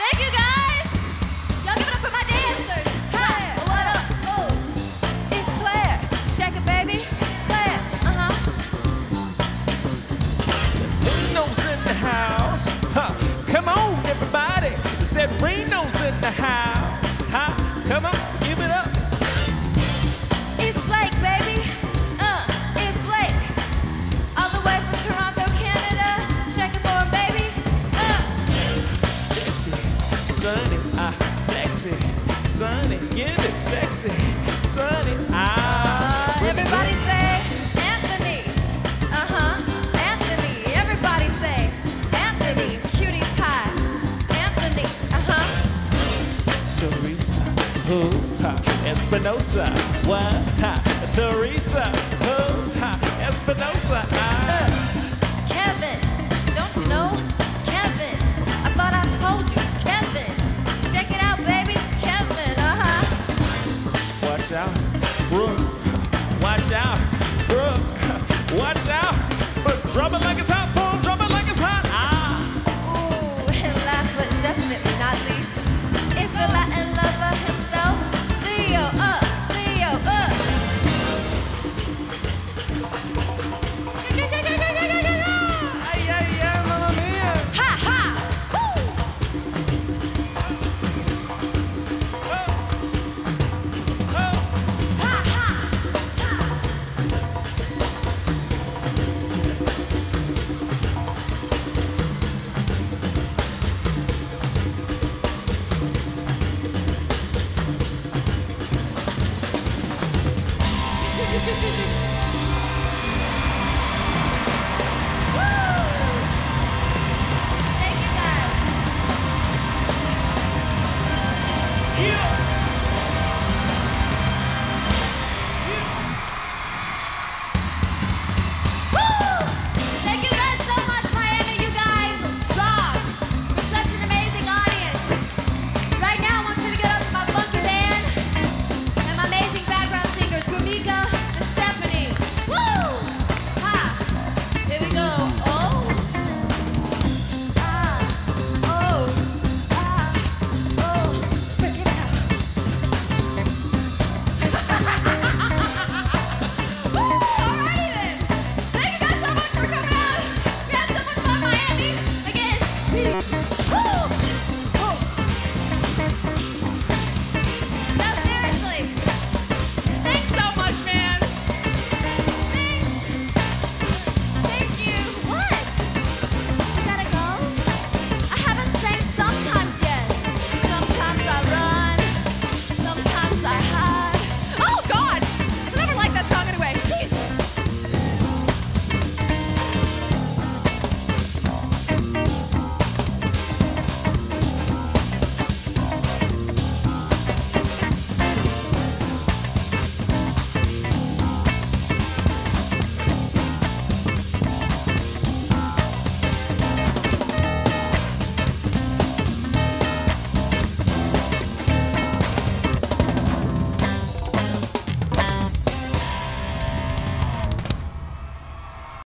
Thank you, guys. Y'all give it up for my dancers. Hi. What up? Oh, it's Claire. Shake it, baby. Claire. Reno's in the house. Come on, everybody. I said Reno's in the house. Come on, give it up. It's Blake, baby. It's Blake. All the way from Toronto, Canada. Shake it for him, baby. Sexy, sunny, sexy, sunny, give it sexy, sunny, Everybody say Anthony. Anthony. Everybody say Anthony. Cutie pie. Anthony. Teresa, Espinosa, what? Teresa, Espinosa, Kevin. Don't you know? Kevin. I thought I told you. Kevin. Check it out, baby. Kevin. Watch out, Brooke. Watch out, Brooke. Watch out, but drop it like it's hot.